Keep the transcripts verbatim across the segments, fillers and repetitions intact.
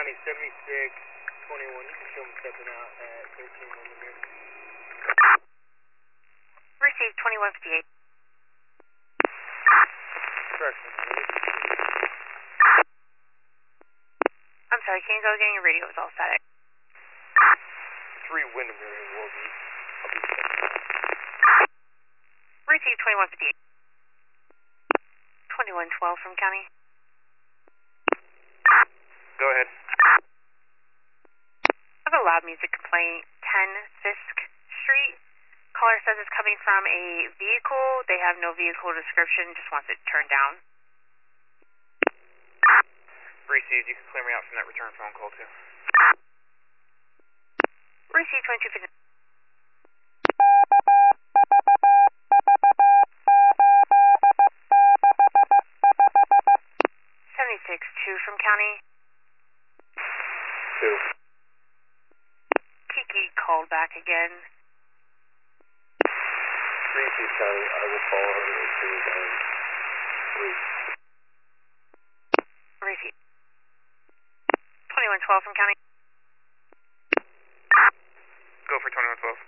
County seventy-six twenty-one, you can show them stepping out at thirteen millimeters. Received twenty-one fifty-eight. Correction. I'm sorry, can you go again? Your radio was all static. Three Windermere will be. I'll be Received twenty-one fifty-eight. twenty-one twelve from County. Go ahead. I have a loud music complaint, ten Fisk Street. Caller says it's coming from a vehicle. They have no vehicle description, just wants it turned down. Received, you can clear me out from that return phone call too. Received twenty-two fifty. seventy-six two from County. Two. Kiki called back again. Received, County. I will call her as soon as I'm free. Received. twenty-one twelve from County. Go for twenty-one twelve.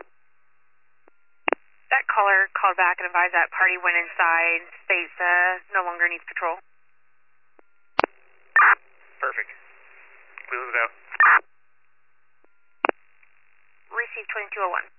That caller called back and advised that party went inside. States uh, no longer needs patrol. Perfect. Clear it out. Received twenty-two oh one.